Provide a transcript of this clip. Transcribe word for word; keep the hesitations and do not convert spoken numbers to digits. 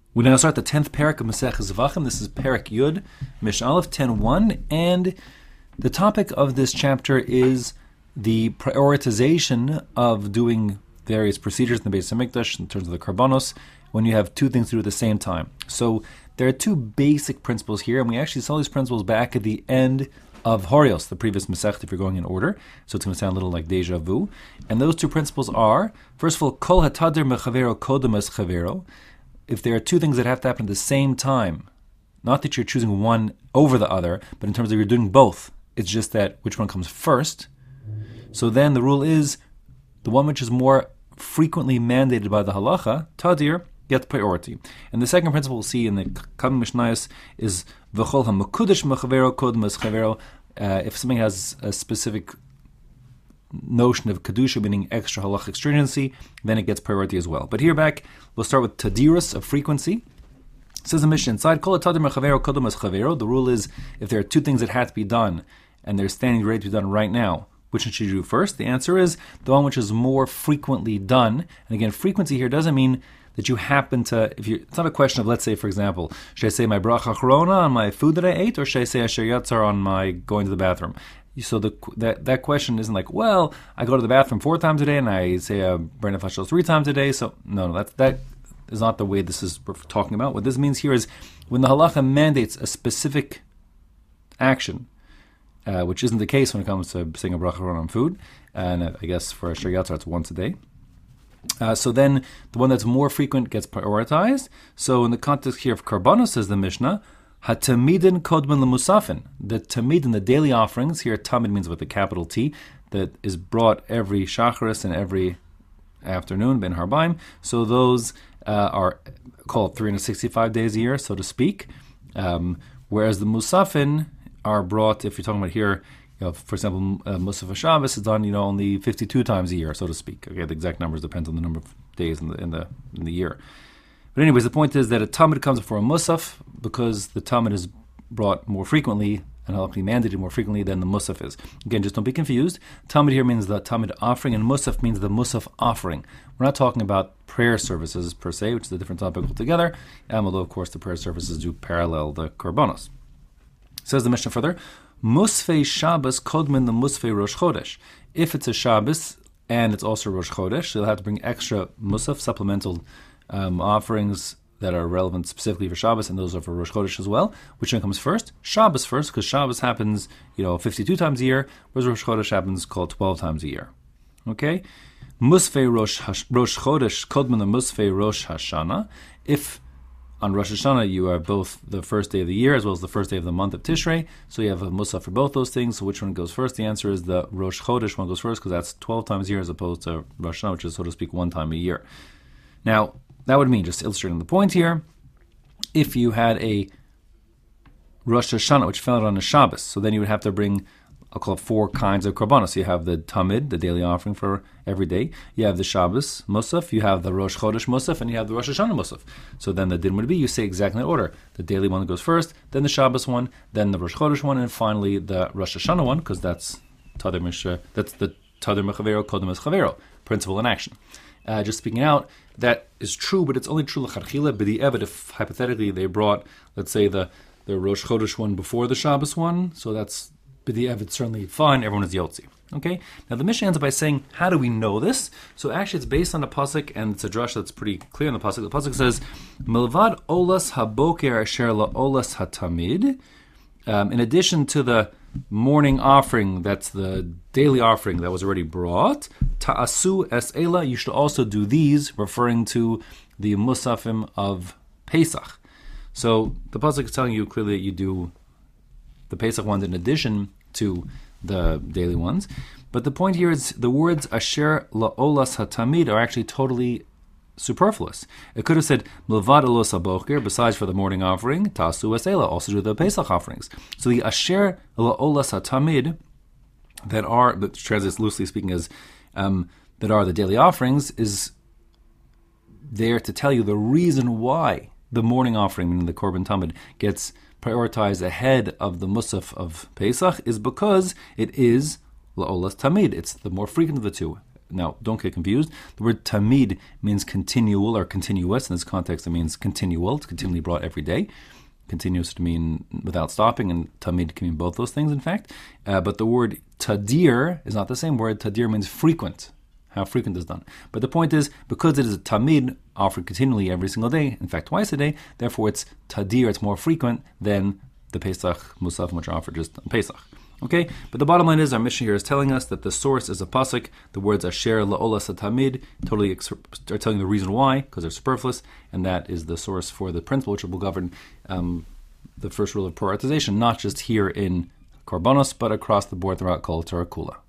We now start the tenth parak of Maseches Zvachim. This is Parak Yud, Mishnah Aleph ten one, and the topic of this chapter is the prioritization of doing various procedures in the Beis Hamikdash in terms of the Karbanos when you have two things to do at the same time. So there are two basic principles here, and we actually saw these principles back at the end of Horios, the previous Masechet, if you're going in order. So it's going to sound a little like deja vu. And those two principles are, first of all, Kol hatadir mechavero kodem es chavero. If there are two things that have to happen at the same time, not that you're choosing one over the other, but in terms of you're doing both, it's just that which one comes first. So then the rule is, the one which is more frequently mandated by the halacha, tadir, gets priority. And the second principle we'll see in the coming Mishnayos is v'chol ha'mekudesh mechavero kodem es chavero. Uh, if something has a specific notion of kedusha, meaning extra halachic stringency, then it gets priority as well. But here back, we'll start with tadirus, of frequency. It says the Mishnah inside, kol tadir mechavero kodem es chavero. The rule is, if there are two things that have to be done, and they're standing ready to be done right now, which one should you do first? The answer is the one which is more frequently done. And again, frequency here doesn't mean that you happen to, if you, it's not a question of, let's say, for example, should I say my bracha achrona on my food that I ate, or should I say asher yatzar on my going to the bathroom? So the, that that question isn't like, well, I go to the bathroom four times a day and I say a B'nai Nefesh three times a day. So no, no, that that is not the way this is we're talking about. What this means here is when the halacha mandates a specific action, uh, which isn't the case when it comes to saying a bracha on food, and uh, I guess for asher yatzar it's once a day. Uh, so then the one that's more frequent gets prioritized. So in the context here of Karbanos, says the Mishnah, Hatamidin kodman lemusafin. The tamidin, the daily offerings, here tamid means with a capital T, that is brought every shacharis and every afternoon, ben harbaim. So those uh, are called three hundred sixty-five days a year, so to speak. Um, whereas the musafin are brought, if you're talking about here, you know, for example, uh, Musaf Shabbos is done, you know, only fifty-two times a year, so to speak. Okay, the exact numbers depends on the number of days in the in the in the year. But anyways, the point is that a Talmud comes before a Musaf because the Talmud is brought more frequently and hopefully mandated more frequently than the Musaf is. Again, just don't be confused. Talmud here means the Talmud offering, and Musaf means the Musaf offering. We're not talking about prayer services per se, which is a different topic altogether, um, although of course the prayer services do parallel the Korbanos. Says the Mishnah further, Musfei Shabbos kodmin the Musfei Rosh Chodesh. If it's a Shabbos and it's also Rosh Chodesh, you'll have to bring extra Musaf, supplemental Um, offerings that are relevant specifically for Shabbos, and those are for Rosh Chodesh as well. Which one comes first? Shabbos first, because Shabbos happens, you know, fifty-two times a year, whereas Rosh Chodesh happens called twelve times a year. Okay? Musfei Rosh, Rosh Chodesh, Kodman the Musfei Rosh Hashanah. If on Rosh Hashanah you are both the first day of the year as well as the first day of the month of Tishrei, so you have a Musaf for both those things. So which one goes first? The answer is the Rosh Chodesh one goes first, because that's twelve times a year as opposed to Rosh Hashanah, which is, so to speak, one time a year. Now, that would mean, just illustrating the point here, if you had a Rosh Hashanah, which fell out on a Shabbos, so then you would have to bring, I'll call it four kinds of korbanos. You have the Tamid, the daily offering for every day. You have the Shabbos Musaf, you have the Rosh Chodesh Musaf, and you have the Rosh Hashanah Musaf. So then the din would be, you say exactly in order. The daily one goes first, then the Shabbos one, then the Rosh Chodesh one, and finally the Rosh Hashanah one, because that's Tadir Misha, that's the Tadir Mechavero Kodem es Chavero, principle in action. Uh, just speaking out, that is true, but it's only true l'charchila. B'di'evet, if hypothetically they brought, let's say, the, the Rosh Chodesh one before the Shabbos one, so that's b'di'evet certainly fine, everyone is yotzi. Okay? Now the Mishnah ends up by saying, how do we know this? So actually it's based on a pasuk, and it's a drush that's pretty clear in the pasuk. The pasuk says, Milvad olas haboker asher la'olas hatamid. Um, in addition to the morning offering, that's the daily offering that was already brought, ta'asu es ela, you should also do these, referring to the musafim of Pesach. So the pasuk is telling you clearly that you do the Pesach ones in addition to the daily ones. But the point here is the words asher la'olas hatamid are actually totally superfluous. It could have said milvad olos haboker, besides for the morning offering, tasu es ela, also do the Pesach offerings. So the asher la'olas hatamid that are, that translates loosely speaking as um, that are the daily offerings, is there to tell you the reason why the morning offering, meaning the Korban Tamid, gets prioritized ahead of the Musaf of Pesach, is because it is la'olas tamid. It's the more frequent of the two. Now, don't get confused. The word tamid means continual or continuous. In this context, it means continual. It's continually brought every day. Continuous to mean without stopping, and tamid can mean both those things, in fact. Uh, but the word tadir is not the same word. Tadir means frequent. How frequent is done. But the point is, because it is a tamid, offered continually every single day, in fact twice a day, therefore it's tadir, it's more frequent than the Pesach Musaf, which are offered just on Pesach. Okay, but the bottom line is, our mission here is telling us that the source is a pasuk. The words asher la'ola satamid totally ex- are telling the reason why, because they're superfluous, and that is the source for the principle which will govern um, the first rule of prioritization, not just here in Korbanos, but across the board throughout Kol Torah Kula.